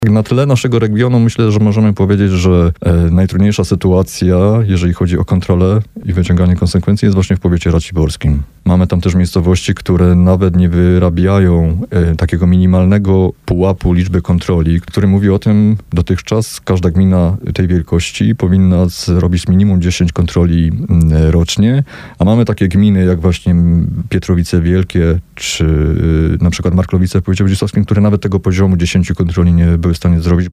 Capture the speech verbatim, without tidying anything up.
Na tle naszego regionu myślę, że możemy powiedzieć, że e, najtrudniejsza sytuacja, jeżeli chodzi o kontrolę i wyciąganie konsekwencji, jest właśnie w powiecie raciborskim. Mamy tam też miejscowości, które nawet nie wyrabiają e, takiego minimalnego pułapu liczby kontroli, który mówi o tym, dotychczas każda gmina tej wielkości powinna zrobić minimum dziesięć kontroli m, rocznie, a mamy takie gminy jak właśnie Pietrowice Wielkie, czy y, na przykład Marklowice w powiecie wodzisławskim, które nawet tego poziomu dziesięciu kontroli nie były w stanie zrobić.